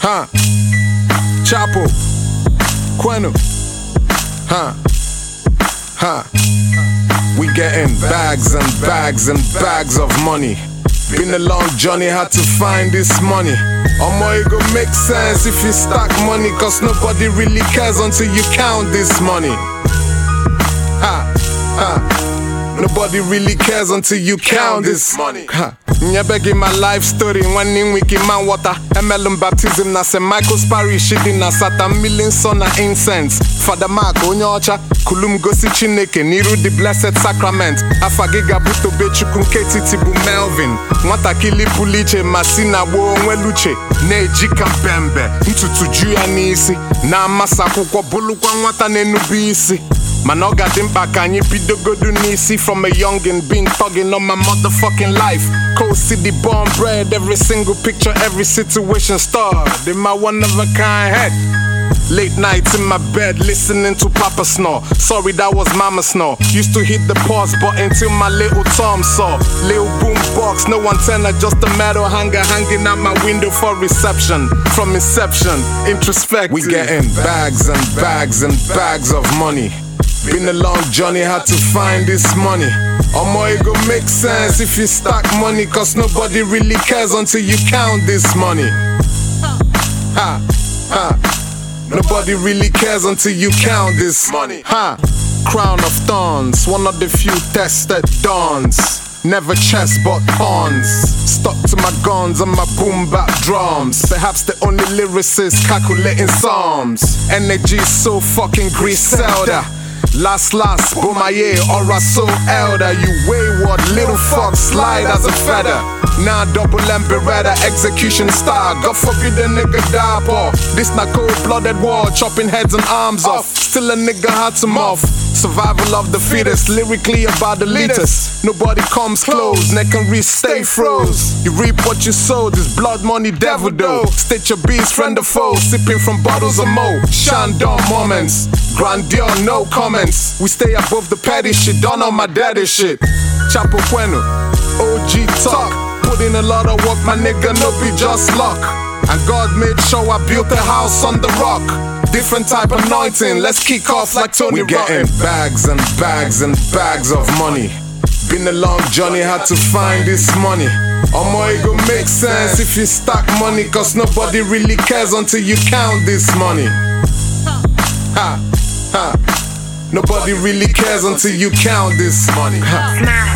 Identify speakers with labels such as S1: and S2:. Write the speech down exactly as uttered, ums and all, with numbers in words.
S1: Huh? Chapo, Quenu, huh? Huh? We getting bags and bags and bags of money. Been a long journey, had to find this money. Omo, it go make sense if you stack money, cause nobody really cares until you count this money. Ha, ha. Nobody really cares until you count this money. Ha. Nyebegi my life story, one in wiki man water. M L M baptism na Saint Michael's parish, shitting na sata million son na incense. Father Mark onyocha, kulum gosi chineke, niru the blessed sacrament. Afagiga buto bechukun keti tibu Melvin. Mwata kili puliche, masina wo onweluche. Neji kampembe, ntutu juya nisi. Na masa kukwa bulu kwa nwata nenubisi. Manoga dimpa kanyi pidogodu nisi. From a youngin' been thugging on my motherfucking life. Cold city born bred, every single picture, every situation starred in my one of a kind head. Late nights in my bed, listening to Papa snore. Sorry, that was Mama snore. Used to hit the pause button till my little Tom saw. Little boom box, no antenna, just a metal hanger hanging out my window for reception. From inception, introspective. We getting bags and bags and bags of money. Been a long journey, had to find this money. Omo, it go make sense if you stack money, cause nobody really cares until you count this money. Ha, ha. Nobody really cares until you count this money. Ha. Crown of thorns, one of the few tested dawns. Never chest but pawns. Stuck to my guns and my boom bap drums. Perhaps the only lyricist calculating psalms. Energy so fucking Griselda. Last last, Bomaye, aura so elder. You wayward little fuck, slide as a feather. Now double M Beretta, execution style. God forbid a nigga die poor. This not cold-blooded war, chopping heads and arms off. Still a nigga had to off. Survival of the fittest, lyrically about the latest. Nobody comes close, neck and wrist stay froze. You reap what you sow, this blood money devil dough. State your beast, friend or foe, sipping from bottles of mo. Shandon moments, grandeur, no comments. We stay above the petty shit, done on my daddy shit. Chapo Quenu, O G talk. Put in a lot of work, my nigga, no be just luck. And God made sure I built a house on the rock. Different type of anointing, let's kick off like Tony Rotten. We getting bags and bags and bags of money. Been a long journey, had to find this money. Omo, it go make sense if you stack money, cause nobody really cares until you count this money. Ha, ha. Nobody really cares until you count this money. Ha.